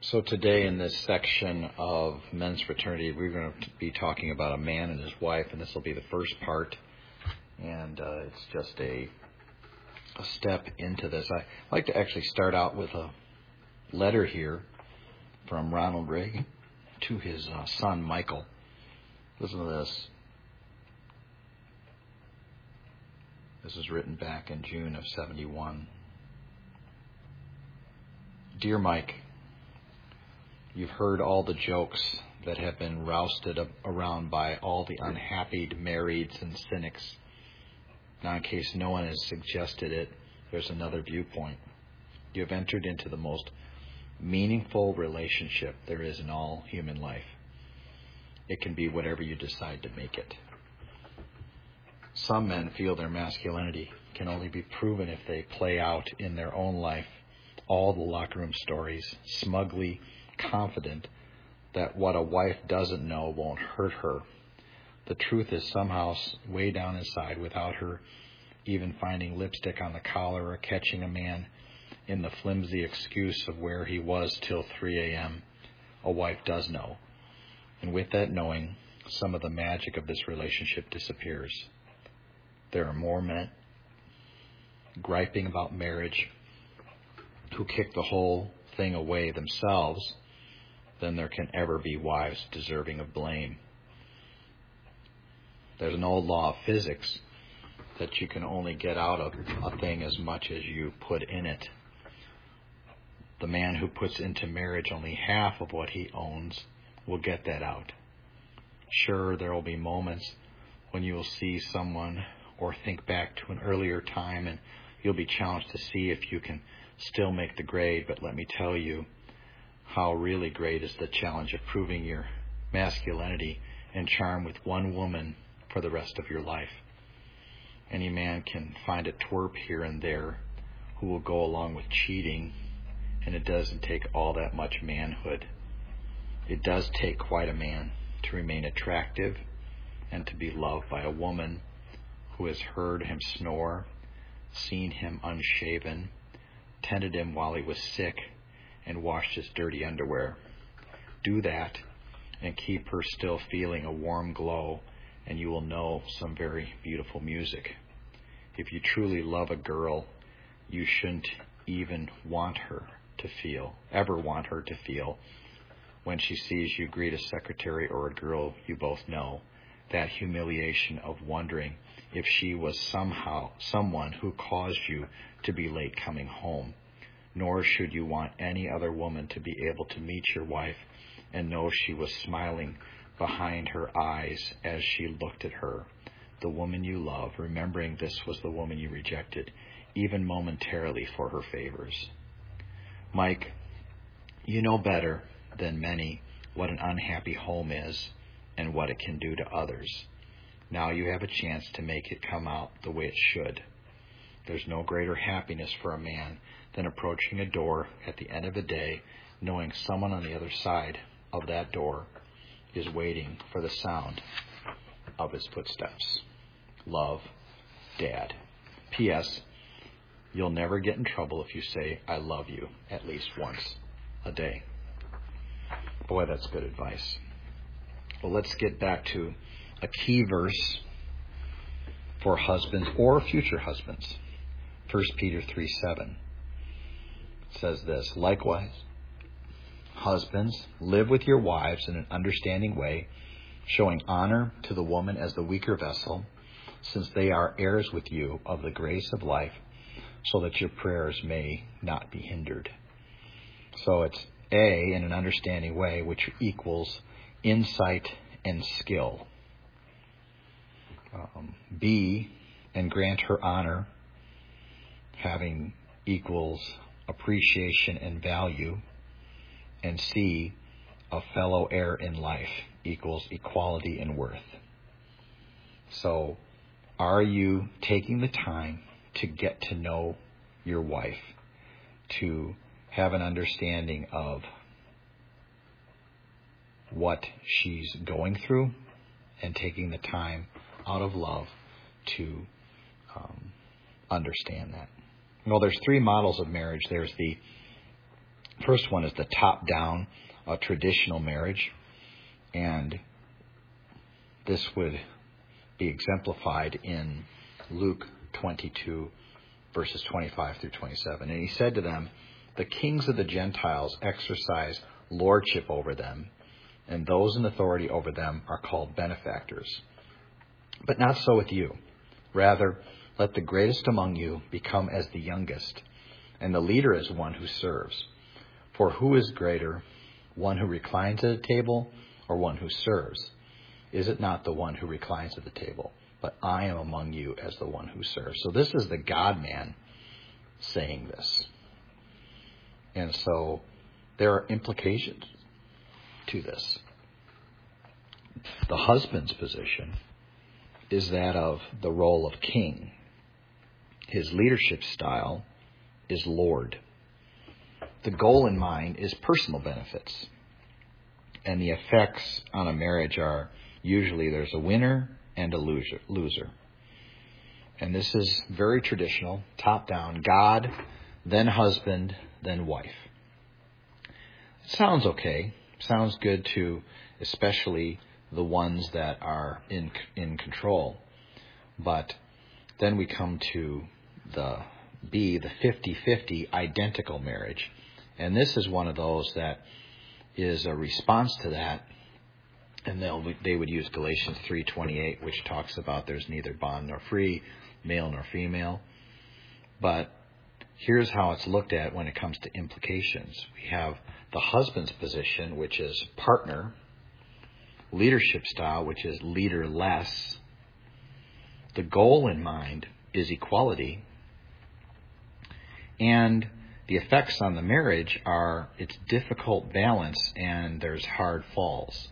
So today in this section of Men's Fraternity, we're going to be talking about a man and his wife, and this will be the first part. And it's just a step into this. I'd like to actually start out with a letter here from Ronald Reagan to his son, Michael. Listen to this. This was written back in June of '71. Dear Mike, you've heard all the jokes that have been rousted around by all the unhappy marrieds and cynics. Now, in case no one has suggested it, there's another viewpoint. You have entered into the most meaningful relationship there is in all human life. It can be whatever you decide to make it. Some men feel their masculinity can only be proven if they play out in their own life all the locker room stories, smugly confident that what a wife doesn't know won't hurt her. The truth is somehow way down inside, without her even finding lipstick on the collar or catching a man in the flimsy excuse of where he was till 3 a.m., a wife does know. And with that knowing, some of the magic of this relationship disappears. There are more men griping about marriage who kick the whole thing away themselves than there can ever be wives deserving of blame. There's an old law of physics that you can only get out of a thing as much as you put in it. The man who puts into marriage only half of what he owns will get that out. Sure, there will be moments when you will see someone or think back to an earlier time and you'll be challenged to see if you can still make the grade, but let me tell you how really great is the challenge of proving your masculinity and charm with one woman for the rest of your life. Any man can find a twerp here and there who will go along with cheating, and it doesn't take all that much manhood. It does take quite a man to remain attractive and to be loved by a woman who has heard him snore, seen him unshaven, tended him while he was sick, and washed his dirty underwear. Do that and keep her still feeling a warm glow, and you will know some very beautiful music. If you truly love a girl, you shouldn't even ever want her to feel when she sees you greet a secretary or a girl you both know, that humiliation of wondering if she was somehow someone who caused you to be late coming home. Nor should you want any other woman to be able to meet your wife and know she was smiling behind her eyes as she looked at her, the woman you love, remembering this was the woman you rejected, even momentarily, for her favors. Mike, you know better than many what an unhappy home is and what it can do to others. Now you have a chance to make it come out the way it should. There's no greater happiness for a man than approaching a door at the end of the day, knowing someone on the other side of that door is waiting for the sound of his footsteps. Love, Dad. P.S. You'll never get in trouble if you say, I love you, at least once a day. Boy, that's good advice. Well, let's get back to a key verse for husbands or future husbands. 1 Peter 3:7 says this, likewise, husbands, live with your wives in an understanding way, showing honor to the woman as the weaker vessel, since they are heirs with you of the grace of life, so that your prayers may not be hindered. So it's A, in an understanding way, which equals insight and skill. B, and grant her honor, having equals appreciation and value. And C, a fellow heir in life, equals equality and worth. So, are you taking the time to get to know your wife, to have an understanding of what she's going through, and taking the time out of love to understand that? Well, there's three models of marriage. There's the First one is the top-down traditional marriage, and this would be exemplified in Luke 22, verses 25 through 27. And he said to them, "The kings of the Gentiles exercise lordship over them, and those in authority over them are called benefactors. But not so with you. Rather, let the greatest among you become as the youngest, and the leader as one who serves. For who is greater, one who reclines at a table or one who serves? Is it not the one who reclines at the table? But I am among you as the one who serves." So this is the God-man saying this. And so there are implications to this. The husband's position is that of the role of king. His leadership style is Lord. The goal in mind is personal benefits. And the effects on a marriage are usually there's a winner and a loser. And this is very traditional, top down, God, then husband, then wife. It sounds okay. Sounds good to especially the ones that are in control. But then we come to the 50-50 identical marriage. And this is one of those that is a response to that. And they would use Galatians 3:28, which talks about there's neither bond nor free, male nor female. But here's how it's looked at when it comes to implications. We have the husband's position, which is partner, leadership style, which is leaderless. The goal in mind is equality. And the effects on the marriage are its difficult balance, and there's hard falls.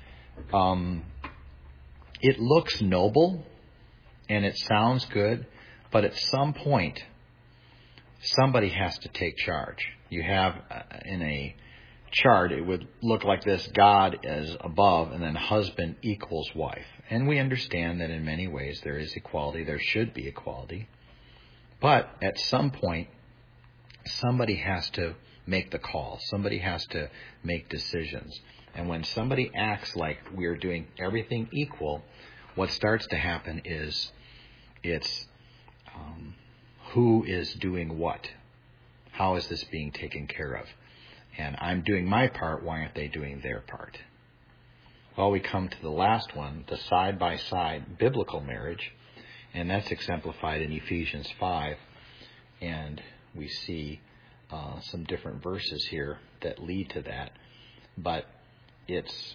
It looks noble and it sounds good, but at some point, somebody has to take charge. You have in a chart, it would look like this: God is above, and then husband equals wife. And we understand that in many ways there is equality. There should be equality. But at some point, somebody has to make the call. Somebody has to make decisions. And when somebody acts like we're doing everything equal, what starts to happen is it's who is doing what? How is this being taken care of? And I'm doing my part, why aren't they doing their part? Well, we come to the last one, the side-by-side biblical marriage, and that's exemplified in Ephesians 5. And we see some different verses here that lead to that. But it's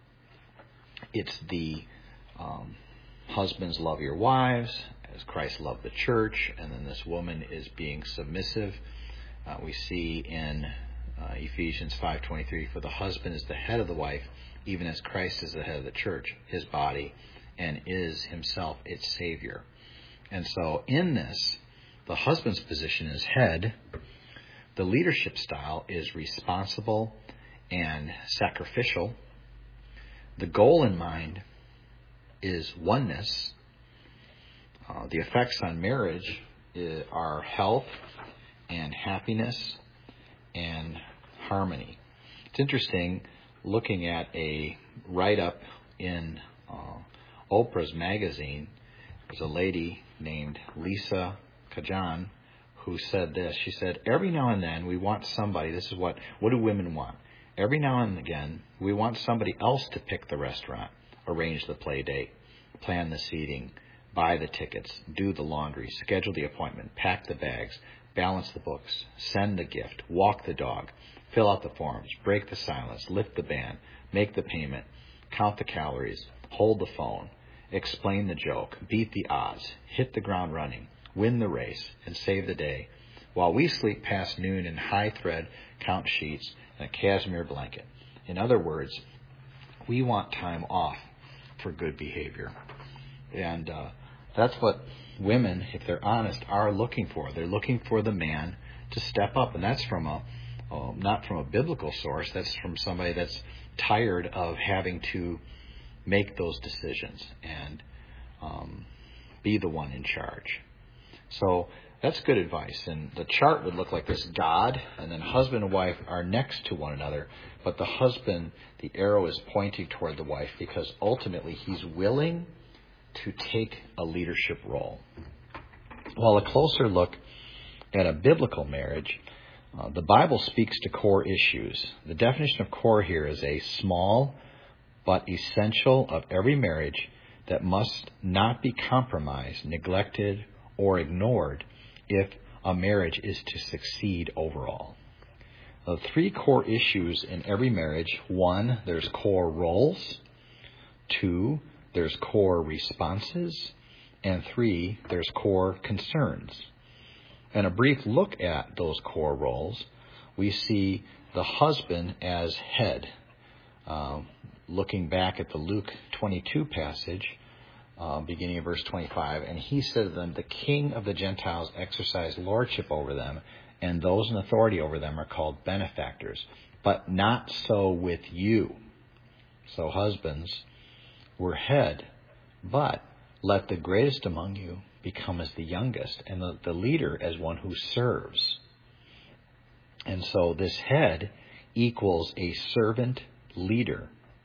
the husbands, love your wives as Christ loved the church, and then this woman is being submissive. We see in Ephesians 5:23, "For the husband is the head of the wife, even as Christ is the head of the church, his body, and is himself its Savior." And so in this, the husband's position is head. The leadership style is responsible and sacrificial. The goal in mind is oneness. The effects on marriage are health and happiness and harmony. It's interesting looking at a write-up in Oprah's magazine. There's a lady named Lisa Kajan who said this. She said, "Every now and then we want somebody," this is what do women want? "Every now and again we want somebody else to pick the restaurant, arrange the play date, plan the seating, buy the tickets, do the laundry, schedule the appointment, pack the bags, balance the books, send the gift, walk the dog, fill out the forms, break the silence, lift the band, make the payment, count the calories, hold the phone, explain the joke, beat the odds, hit the ground running, win the race, and save the day, while we sleep past noon in high thread count sheets and a cashmere blanket." In other words, we want time off for good behavior. And that's what women, if they're honest, are looking for. They're looking for the man to step up. And that's from not from a biblical source. That's from somebody that's tired of having to make those decisions and be the one in charge. So That's good advice. And the chart would look like this: God, and then husband and wife are next to one another. But the husband, the arrow is pointing toward the wife because ultimately he's willing to take a leadership role. While a closer look at a biblical marriage, the Bible speaks to core issues. The definition of core here is a small but essential of every marriage that must not be compromised, neglected, or ignored if a marriage is to succeed overall. The three core issues in every marriage: 1, there's core roles; 2, there's core responses; and 3, there's core concerns. And a brief look at those core roles, we see the husband as head. Looking back at the Luke 22 passage, beginning of verse 25, and he said to them, "The king of the Gentiles exercised lordship over them, and those in authority over them are called benefactors. But not so with you." So husbands, we're head, but let the greatest among you become as the youngest, and the leader as one who serves. And so this head equals a servant leader.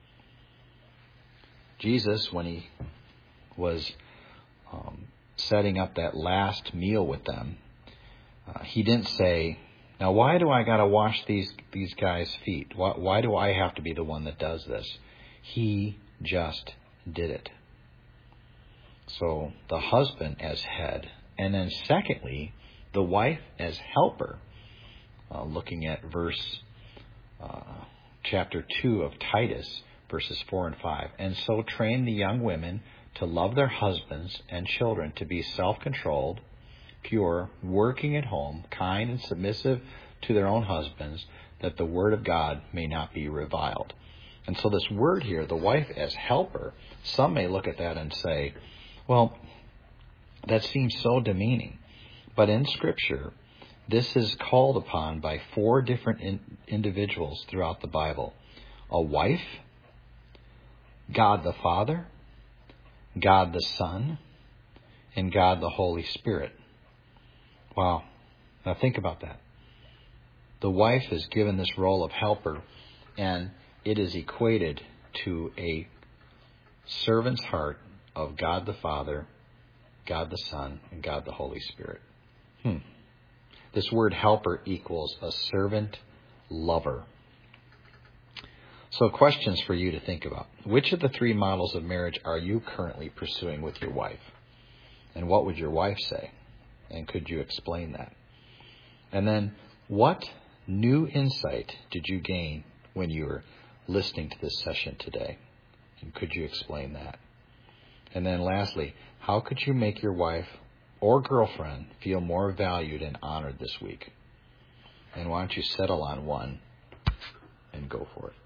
Jesus, when he was setting up that last meal with them, he didn't say, "Now why do I got to wash these guys' feet? Why do I have to be the one that does this?" He just did it. So the husband as head, and then secondly, the wife as helper. Looking at chapter 2 of Titus, verses 4 and 5. "And so train the young women to love their husbands and children, to be self-controlled, pure, working at home, kind and submissive to their own husbands, that the word of God may not be reviled." And so this word here, the wife as helper, some may look at that and say, well, that seems so demeaning. But in Scripture, this is called upon by 4 different individuals throughout the Bible: a wife, God the Father, God the Son, and God the Holy Spirit. Wow. Now think about that. The wife is given this role of helper, and it is equated to a servant's heart of God the Father, God the Son, and God the Holy Spirit. This word helper equals a servant lover. So questions for you to think about. Which of the 3 models of marriage are you currently pursuing with your wife? And what would your wife say? And could you explain that? And then, what new insight did you gain when you were listening to this session today? And could you explain that? And then lastly, how could you make your wife or girlfriend feel more valued and honored this week? And why don't you settle on one and go for it?